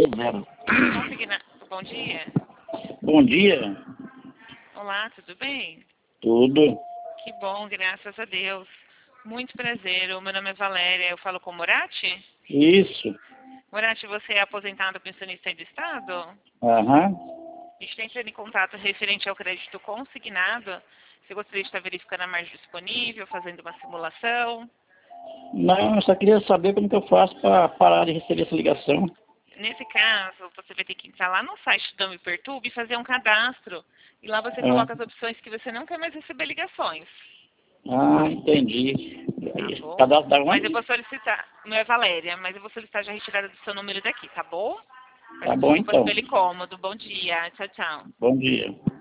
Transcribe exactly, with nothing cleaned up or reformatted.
zero. Consigna... Bom dia. Bom dia. Olá, tudo bem? Tudo. Que bom, graças a Deus. Muito prazer, o meu nome é Valéria, eu falo com o Murati? Isso. Murati, você é aposentado pensionista aí do Estado? Aham. A gente está entrando em contato referente ao crédito consignado. Você gostaria de estar verificando a margem disponível, fazendo uma simulação? Não, eu só queria saber como que eu faço para parar de receber essa ligação. Nesse caso, você vai ter que entrar lá no site do Me Perturbe e fazer um cadastro. E lá você Ah, coloca as opções que você não quer mais receber ligações. ah, entendi. Tá Aí, bom? cadastro da Mas eu onde? vou solicitar, não é Valéria, mas eu vou solicitar já a retirada do seu número daqui, tá bom? Tá Peço bom desculpas então. pelo incômodo. Bom dia. Tchau, tchau. Bom dia.